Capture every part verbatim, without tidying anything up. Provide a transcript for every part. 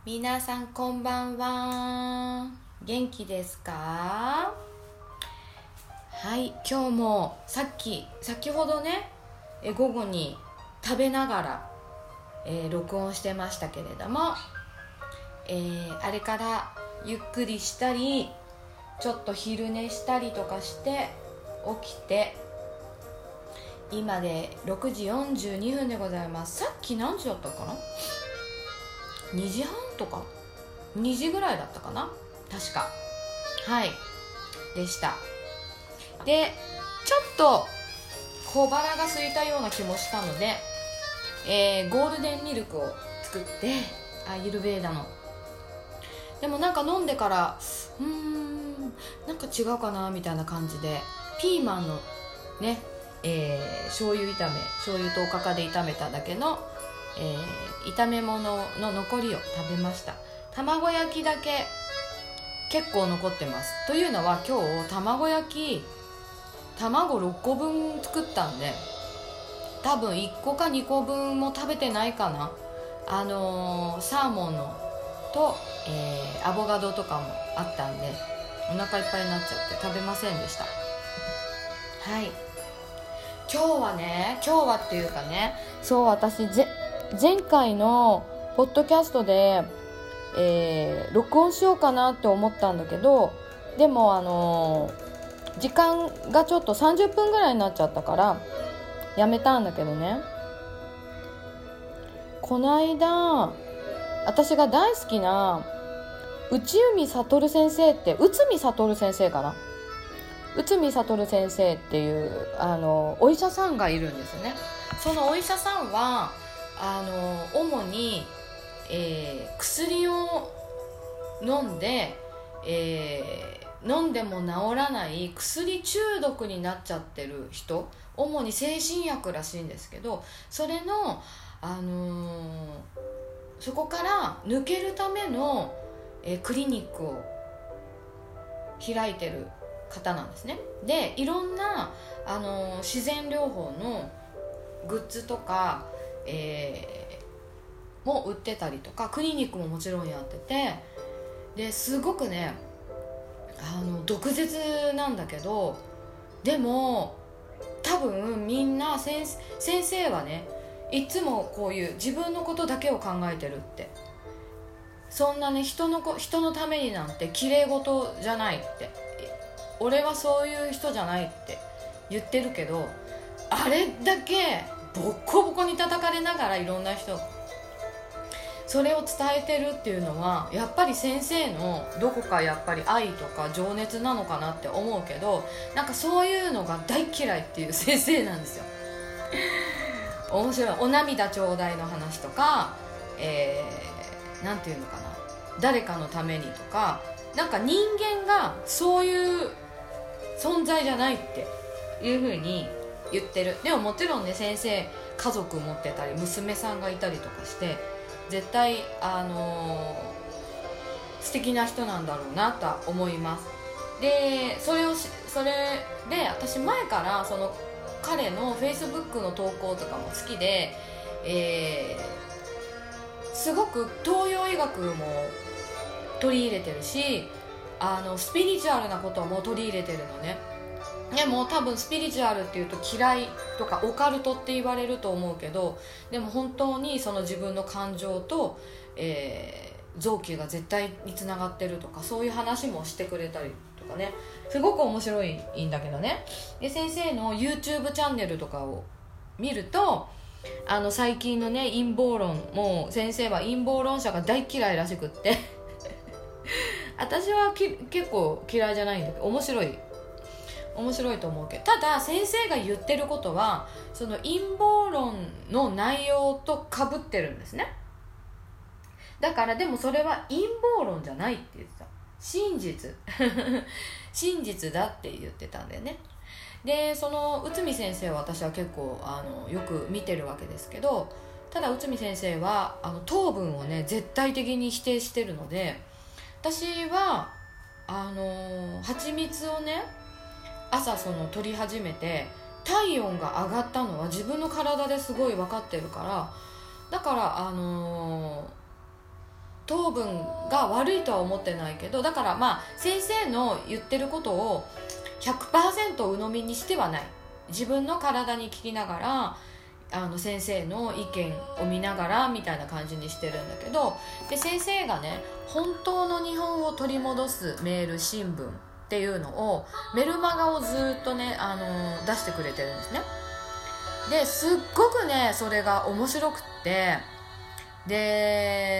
皆さんこんばんは。元気ですか？はい、今日もさっき先ほどねえ午後に食べながら、えー、録音してましたけれども、えー、あれからゆっくりしたりちょっと昼寝したりとかして起きて、今でろくじよんじゅうにふんでございます。さっき何時だったかな？にじはんとかにじぐらいだったかな、確か。はいでした。でちょっと小腹が空いたような気もしたので、えー、ゴールデンミルクを作って、アーユルヴェーダの。でもなんか飲んでからうーんなんか違うかなみたいな感じで、ピーマンのね、えー、醤油炒め醤油とおかかで炒めただけの、えー、炒め物の残りを食べました。卵焼きだけ結構残ってます。というのは今日卵焼き卵ろっこぶん作ったんで、多分いっこかにこぶんも食べてないかな。あのー、サーモンのと、えー、アボカドとかもあったんでお腹いっぱいになっちゃって食べませんでした。はい、今日はね今日はっていうかね、そう私ぜ前回のポッドキャストで、えー、録音しようかなって思ったんだけど、でもあのー、時間がちょっとさんじゅっぷんぐらいになっちゃったからやめたんだけどね、この間私が大好きな内海悟先生って内海悟先生かな内海悟先生っていうあのお医者さんがいるんですよね。そのお医者さんはあの主に、えー、薬を飲んで、えー、飲んでも治らない薬中毒になっちゃってる人、主に精神薬らしいんですけど、それの、あのー、そこから抜けるための、えー、クリニックを開いてる方なんですね。でいろんな、あのー、自然療法のグッズとか、えー、も売ってたりとか、クリニックももちろんやってて、ですごくねあの毒舌なんだけど、でも多分みんな先先生はねいつもこういう自分のことだけを考えてるって、そんなね人のこ人のためになんて綺麗事じゃないって、俺はそういう人じゃないって言ってるけど、あれだけボッコボコに叩かれながらいろんな人それを伝えてるっていうのは、やっぱり先生のどこかやっぱり愛とか情熱なのかなって思うけど、なんかそういうのが大嫌いっていう先生なんですよ。面白い。お涙ちょうだいの話とか、えー、なんていうのかな、誰かのためにとか、なんか人間がそういう存在じゃないっていう風に言ってる。でももちろんね先生家族持ってたり娘さんがいたりとかして絶対あのー、素敵な人なんだろうなとは思います。でそれをしそれで私前からその彼のフェイスブックの投稿とかも好きで、えー、すごく東洋医学も取り入れてるし、あのスピリチュアルなことも取り入れてるのね。でも多分スピリチュアルっていうと嫌いとかオカルトって言われると思うけど、でも本当にその自分の感情と、えー、臓器が絶対につながってるとか、そういう話もしてくれたりとかね、すごく面白いんだけどね。で先生の YouTube チャンネルとかを見ると、あの最近のね陰謀論も、先生は陰謀論者が大嫌いらしくって私はき結構嫌いじゃないんだけど、面白い面白いと思うけど、ただ先生が言ってることはその陰謀論の内容とかぶってるんですね。だからでもそれは陰謀論じゃないって言ってた。真実真実だって言ってたんだよね。でその内海先生は私は結構あのよく見てるわけですけど、ただ内海先生はあの糖分をね絶対的に否定してるので、私はあの蜂蜜をね朝その取り始めて体温が上がったのは自分の体ですごい分かってるから、だからあの糖分が悪いとは思ってないけど、だからまあ先生の言ってることを ひゃくパーセント 鵜呑みにしてはない。自分の体に聞きながら、あの先生の意見を見ながらみたいな感じにしてるんだけど、で先生がね、本当の日本を取り戻すメール新聞っていうのをメルマガをずっとね、あの出してくれてるんですね。ですっごくねそれが面白くって、で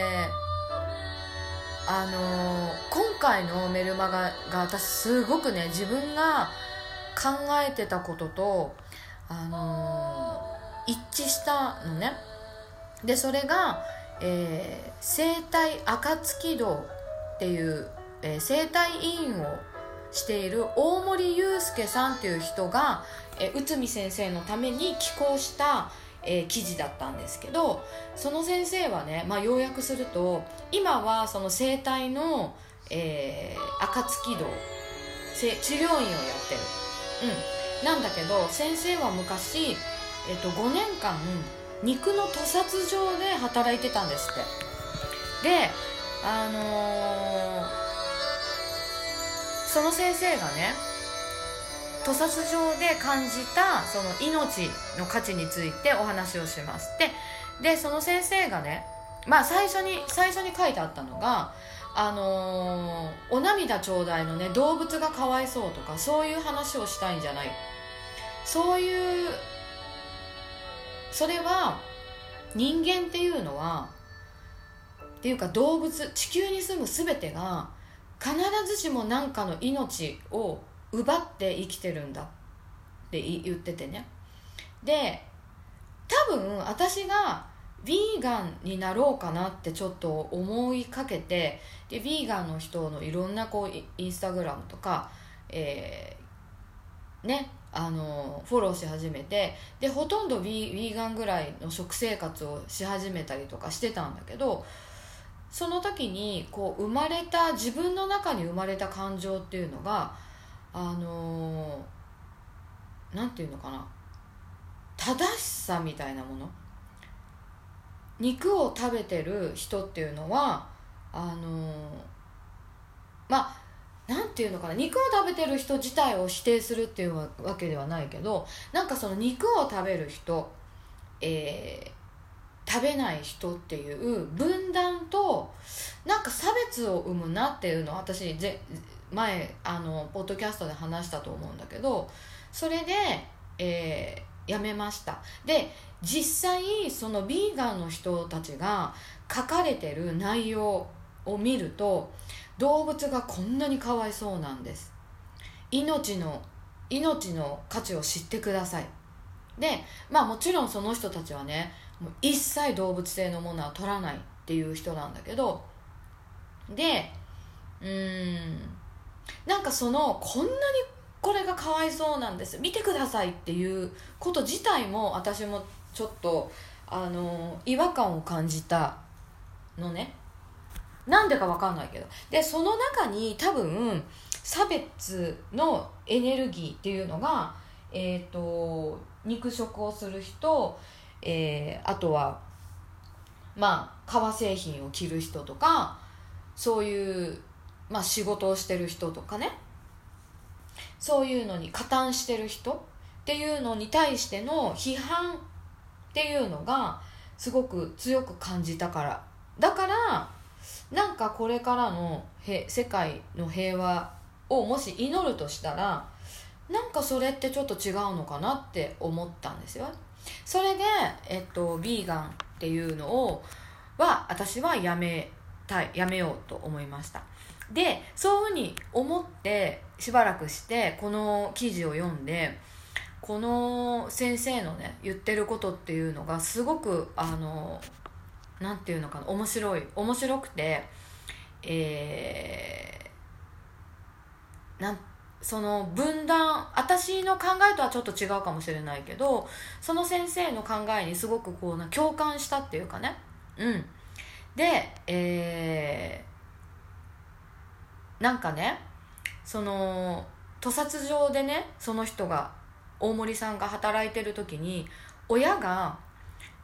あの今回のメルマガが私すごくね自分が考えてたことと、あの一致したのね。でそれが、えー、生体暁堂っていう、えー、生体委員をしている大森祐介さんっていう人が、えー、内海先生のために寄稿した、えー、記事だったんですけど、その先生はね、まあ、要約すると、今はその生体の、えー、暁堂治療院をやってる、うん、なんだけど先生は昔、えー、とごねんかん肉の屠殺場で働いてたんですって。であのーその先生がね、屠殺場で感じたその命の価値についてお話をします。で、でその先生がね、まあ最初に最初に書いてあったのが、あのー、お涙ちょうだいのね、動物がかわいそうとかそういう話をしたいんじゃない。そういう、それは人間っていうのはっていうか動物、地球に住む全てが必ずしも何かの命を奪って生きてるんだって言っててね。で多分私がヴィーガンになろうかなってちょっと思いかけて、でヴィーガンの人のいろんなこうインスタグラムとか、えー、ねあのフォローし始めて、でほとんどヴィ、ヴィーガンぐらいの食生活をし始めたりとかしてたんだけど、その時にこう生まれた、自分の中に生まれた感情っていうのが、あのー、なんていうのかな、正しさみたいなもの。肉を食べてる人っていうのはあのー、まあなんていうのかな、肉を食べてる人自体を否定するっていうわけではないけど、なんかその肉を食べる人、えー食べない人っていう分断となんか差別を生むなっていうのを私ぜ前あのポッドキャストで話したと思うんだけど、それで、えー、やめました。で実際そのビーガンの人たちが書かれてる内容を見ると、動物がこんなにかわいそうなんです。命の命の価値を知ってください。でまあもちろんその人たちはね、もう一切動物性のものは取らないっていう人なんだけど、でうーんなんかそのこんなにこれがかわいそうなんです、見てくださいっていうこと自体も私もちょっとあの違和感を感じたのね。なんでかわかんないけど、でその中に多分差別のエネルギーっていうのが、えーと肉食をする人、えー、あとはまあ革製品を着る人とか、そういう、まあ、仕事をしてる人とかね、そういうのに加担してる人っていうのに対しての批判っていうのがすごく強く感じたから、だからなんかこれからのへ世界の平和をもし祈るとしたら、なんかそれってちょっと違うのかなって思ったんですよ。それで、えっと、ビーガンっていうのをは私はやめたいやめようと思いました。でそういうふうに思ってしばらくしてこの記事を読んで、この先生のね言ってることっていうのがすごくあのなんていうのかな、面白い面白くて、えー、なんその分断、私の考えとはちょっと違うかもしれないけど、その先生の考えにすごくこうな共感したっていうかね、うんで、えー、なんかね、その屠殺場でね、その人が大森さんが働いてる時に親がじ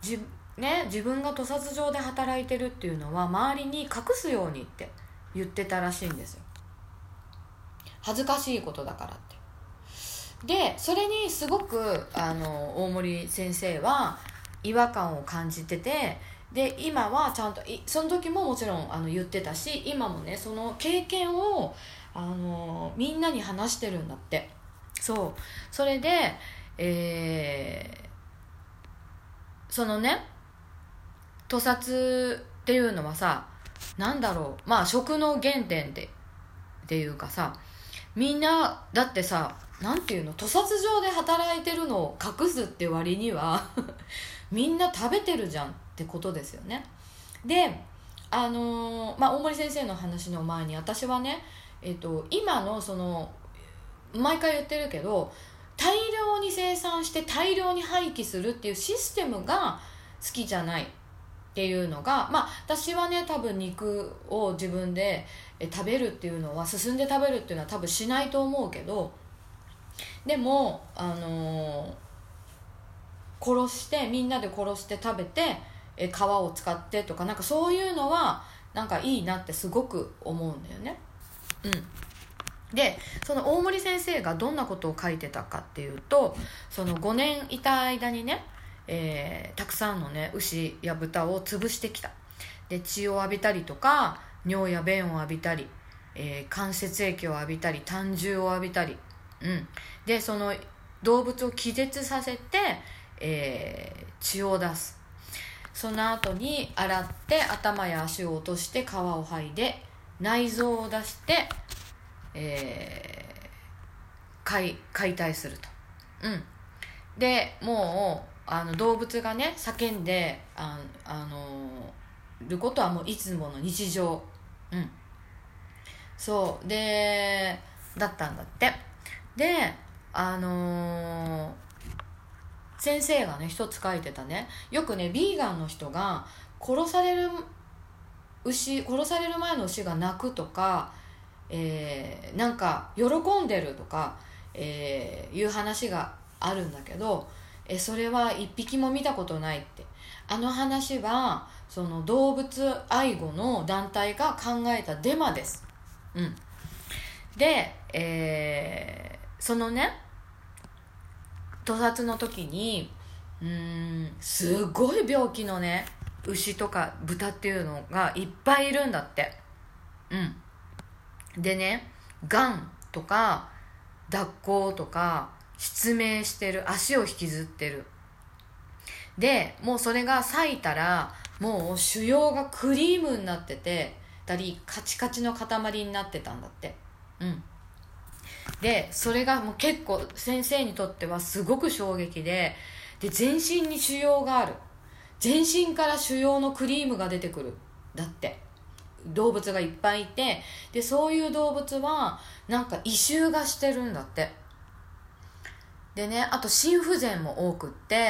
ね、自分が屠殺場で働いてるっていうのは周りに隠すようにって言ってたらしいんですよ。恥ずかしいことだからって。でそれにすごくあの大森先生は違和感を感じてて、で今はちゃんといその時ももちろんあの言ってたし、今もねその経験をあのみんなに話してるんだって。そうそれで、えー、そのね屠殺っていうのはさ、なんだろう、まあ食の原点でっていうかさ、みんなだってさ、なんていうの、屠殺場で働いてるのを隠すって割にはみんな食べてるじゃんってことですよね。であのー、まあ大森先生の話の前に私はね、えっと今のその毎回言ってるけど、大量に生産して大量に廃棄するっていうシステムが好きじゃないっていうのが、まあ私はね多分肉を自分で食べるっていうのは、進んで食べるっていうのは多分しないと思うけど、でもあのー、殺してみんなで殺して食べてえ皮を使ってとか、なんかそういうのはなんかいいなってすごく思うんだよね。うんでその大森先生がどんなことを書いてたかっていうと、そのごねんいた間にね、えー、たくさんのね牛や豚を潰してきた。で血を浴びたりとか尿や便を浴びたり、えー、関節液を浴びたり胆汁を浴びたり、うん、でその動物を気絶させて、えー、血を出す。その後に洗って頭や足を落として皮を剥いで内臓を出して、えー、解, 解体すると。うんでもうあの動物がね叫んでああのることはもういつもの日常。うんそうでだったんだって。であのー、先生がね一つ書いてたね、よくねビーガンの人が殺される牛殺される前の牛が泣くとか、えー、なんか喜んでるとか、えー、いう話があるんだけど、えそれは一匹も見たことないって。あの話はその動物愛護の団体が考えたデマです。うんで、えー、そのね屠殺の時にうーんすごい病気のね牛とか豚っていうのがいっぱいいるんだって。うんでね、がんとか脱臼とか失明してる、足を引きずってる。でもうそれが裂いたらもう腫瘍がクリームになっててたりカチカチの塊になってたんだって。うんでそれがもう結構先生にとってはすごく衝撃で、で全身に腫瘍がある、全身から腫瘍のクリームが出てくるだって。動物がいっぱいいて、でそういう動物はなんか異臭がしてるんだって。でね、あと心不全も多くって、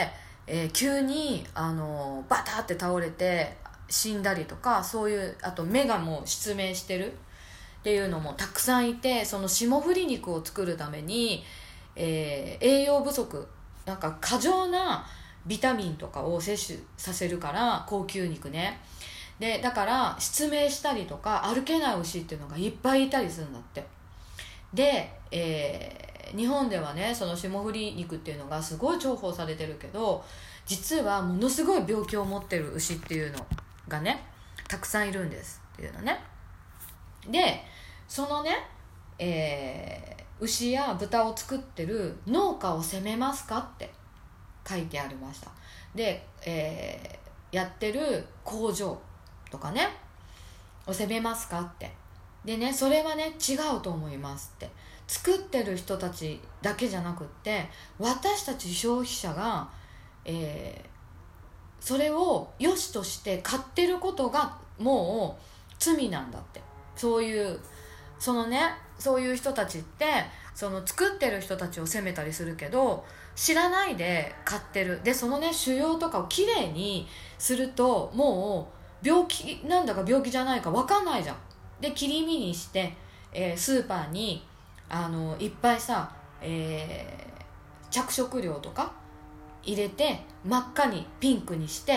えー、急にあのバタって倒れて死んだりとか、そういう、あと目がもう失明してるっていうのもたくさんいて、その霜降り肉を作るために、えー、栄養不足、なんか過剰なビタミンとかを摂取させるから、高級肉ね。でだから失明したりとか歩けない牛っていうのがいっぱいいたりするんだって。で、えー、日本ではねその霜降り肉っていうのがすごい重宝されてるけど、実はものすごい病気を持ってる牛っていうのがねたくさんいるんですっていうのね。でそのね、えー、牛や豚を作ってる農家を責めますかって書いてありました。で、えー、やってる工場とかねを責めますかって。でね、それはね違うと思いますって。作ってる人たちだけじゃなくって、私たち消費者が、えー、それを良しとして買ってることがもう罪なんだって。そういうそのねそういう人たちってその作ってる人たちを責めたりするけど、知らないで買ってる。でそのね腫瘍とかをきれいにするともう病気なんだか病気じゃないか分かんないじゃん。で切り身にして、えー、スーパーにあのいっぱいさ、えー、着色料とか入れて真っ赤にピンクにして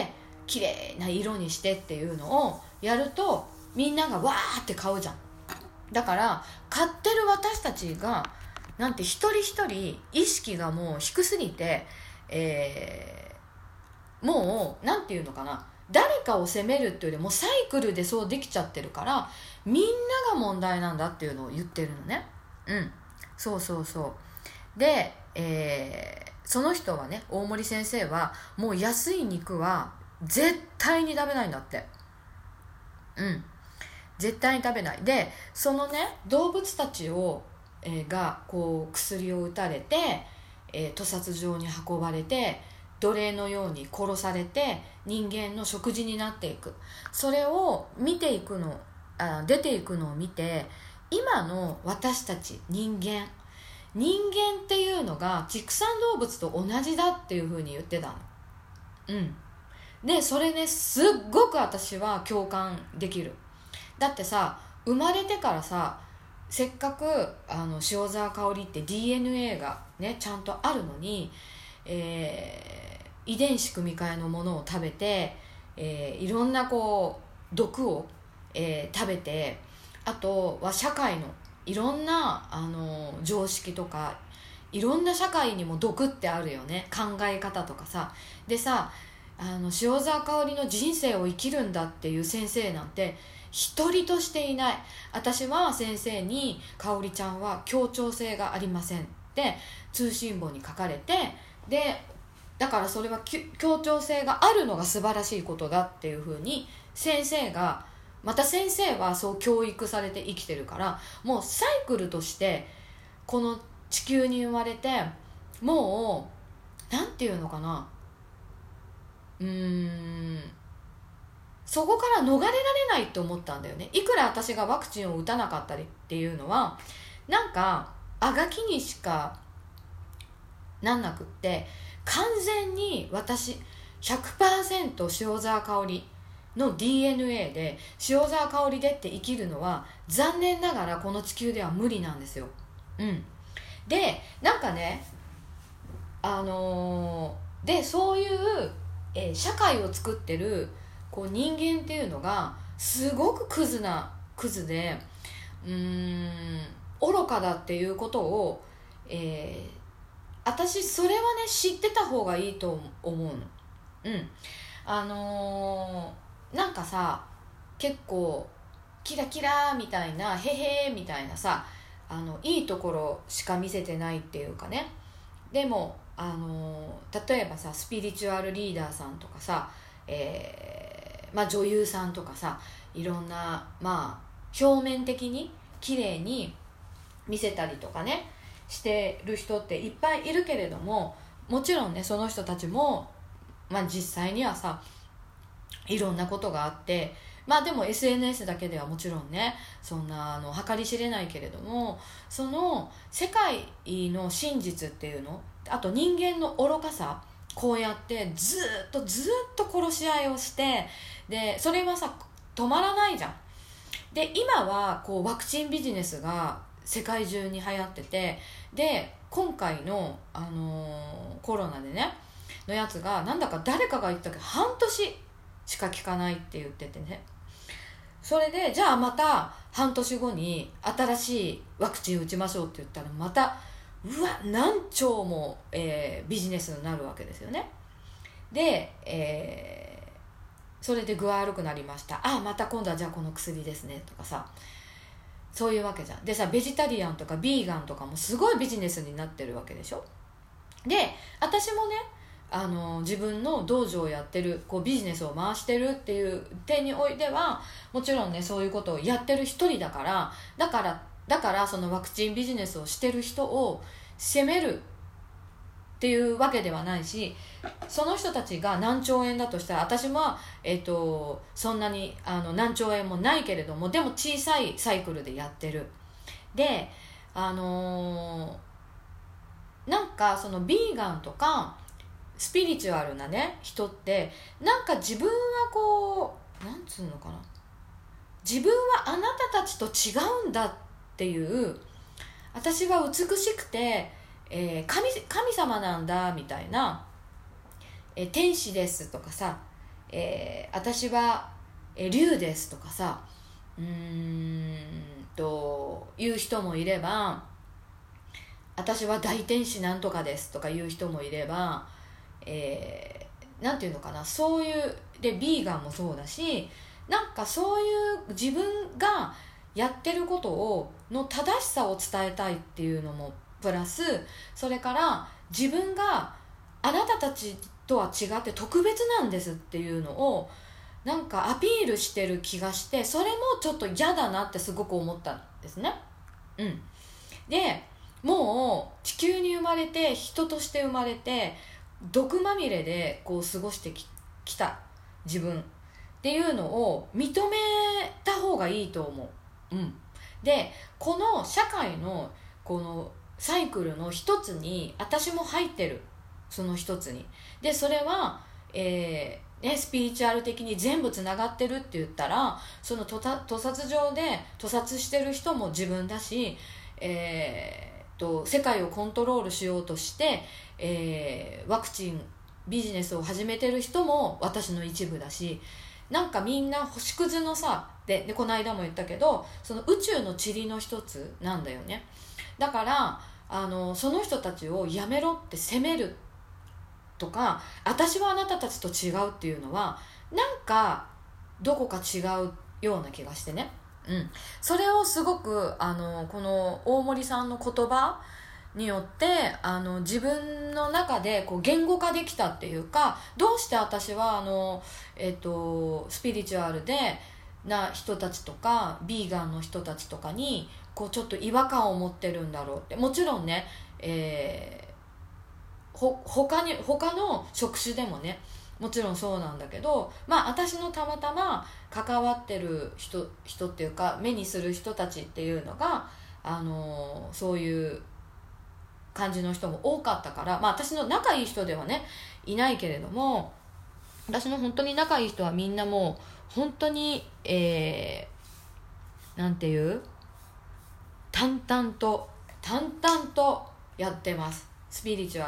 綺麗な色にしてっていうのをやるとみんながわーって買うじゃん。だから買ってる私たちがなんて一人一人意識がもう低すぎて、えー、もうなんていうのかな、誰かを責めるっていうよりもサイクルでそうできちゃってるからみんなが問題なんだっていうのを言ってるのね。うんそうそうそうで、えー、その人はね、大森先生はもう安い肉は絶対に食べないんだって。うん絶対に食べない。でそのね動物たちを、えー、がこう薬を打たれて、えー、屠殺場に運ばれて奴隷のように殺されて人間の食事になっていく、それを見ていくのあ出ていくのを見て、今の私たち人間人間っていうのが畜産動物と同じだっていう風に言ってたの。うんでそれねすっごく私は共感できる。だってさ、生まれてからさ、せっかくあの塩沢香織って ディーエヌエー がねちゃんとあるのに、えー、遺伝子組み換えのものを食べて、えー、いろんなこう毒を、えー、食べて、あとは社会のいろんなあの常識とかいろんな社会にも毒ってあるよね、考え方とかさ。でさ、あの塩沢香織の人生を生きるんだっていう先生なんて一人としていない。私は先生に香織ちゃんは協調性がありませんって通信簿に書かれて、でだからそれは協調性があるのが素晴らしいことだっていうふうに先生が、また先生はそう教育されて生きてるから、もうサイクルとしてこの地球に生まれて、もうなんていうのかな、うーんそこから逃れられないと思ったんだよね。いくら私がワクチンを打たなかったりっていうのはなんかあがきにしかなんなくって、完全に私 ひゃくパーセント 塩沢香織の ディーエヌエー で塩沢香織でって生きるのは残念ながらこの地球では無理なんですよ。うんでなんかねあのー、でそういう、えー、社会を作ってるこう人間っていうのがすごくクズなクズで、うーん愚かだっていうことを、えー、私それはね知ってた方がいいと思うの。うんあのー、なんかさ、結構キラキラみたいな、へへみたいなさ、あのいいところしか見せてないっていうかね。でもあのー、例えばさ、スピリチュアルリーダーさんとかさ、えーまあ、女優さんとかさ、いろんな、まあ、表面的に綺麗に見せたりとかねしてる人っていっぱいいるけれども、もちろんねその人たちも、まあ、実際にはさいろんなことがあって、まあでも エスエヌエス だけではもちろんねそんなあの計り知れないけれども、その世界の真実っていうの、あと人間の愚かさ、こうやってずっとずっと殺し合いをして、でそれはさ止まらないじゃん。で今はこうワクチンビジネスが世界中に流行ってて、で今回の、あのー、コロナでねのやつがなんだか誰かが言ったけど半年しか効かないって言っててね、それでじゃあまた半年後に新しいワクチン打ちましょうって言ったらまたうわ何兆も、えー、ビジネスになるわけですよね。で、えー、それで具合悪くなりました、あまた今度はじゃあこの薬ですねとかさ、そういうわけじゃん。でさ、ベジタリアンとかビーガンとかもすごいビジネスになってるわけでしょ。で私もねあの自分の道場をやってる、こうビジネスを回してるっていう点においてはもちろんねそういうことをやってる一人だからだからだからそのワクチンビジネスをしてる人を責めるっていうわけではないし、その人たちが何兆円だとしたら私は、えーと、そんなにあの何兆円もないけれども、でも小さいサイクルでやってる。であのー、なんかそのビーガンとかスピリチュアルなね人ってなんか自分はこうなんつうのかな、自分はあなたたちと違うんだっていう、私は美しくて、えー、神, 神様なんだみたいな、えー、天使ですとかさ、 えー、私は、えー、竜ですとかさ、うーんと言う人もいれば、私は大天使なんとかですとか言う人もいれば、えー、なんていうのかな、そういうでビーガンもそうだし、なんかそういう自分がやってることをの正しさを伝えたいっていうのもプラス、それから自分があなたたちとは違って特別なんですっていうのをなんかアピールしてる気がして、それもちょっと嫌だなってすごく思ったんですね。うんでもう地球に生まれて、人として生まれて毒まみれでこう過ごしてき、きた自分っていうのを認めた方がいいと思う。うん、でこの社会のこのサイクルの一つに私も入ってる。その一つにでそれは、えーね、スピリチュアル的に全部つながってるって言ったら、その屠殺場で屠殺してる人も自分だし、えーと世界をコントロールしようとして、えー、ワクチンビジネスを始めてる人も私の一部だし、なんかみんな星屑のさで、でこの間も言ったけど、その宇宙の塵の一つなんだよね。だからあのその人たちをやめろって責めるとか、私はあなたたちと違うっていうのはなんかどこか違うような気がしてね。うん、それをすごくあのこの大森さんの言葉によってあの自分の中でこう言語化できたっていうか、どうして私はあの、えっと、スピリチュアルでな人たちとかビーガンの人たちとかにこうちょっと違和感を持ってるんだろうって。もちろんね、えー、ほ他に他の職種でもねもちろんそうなんだけど、まあ私のたまたま関わってる人人っていうか目にする人たちっていうのがあのそういう感じの人も多かったから、まあ私の仲いい人ではねいないけれども、私の本当に仲いい人はみんなもう本当に、えー、なんていう淡々と淡々とやってます。スピリチュアル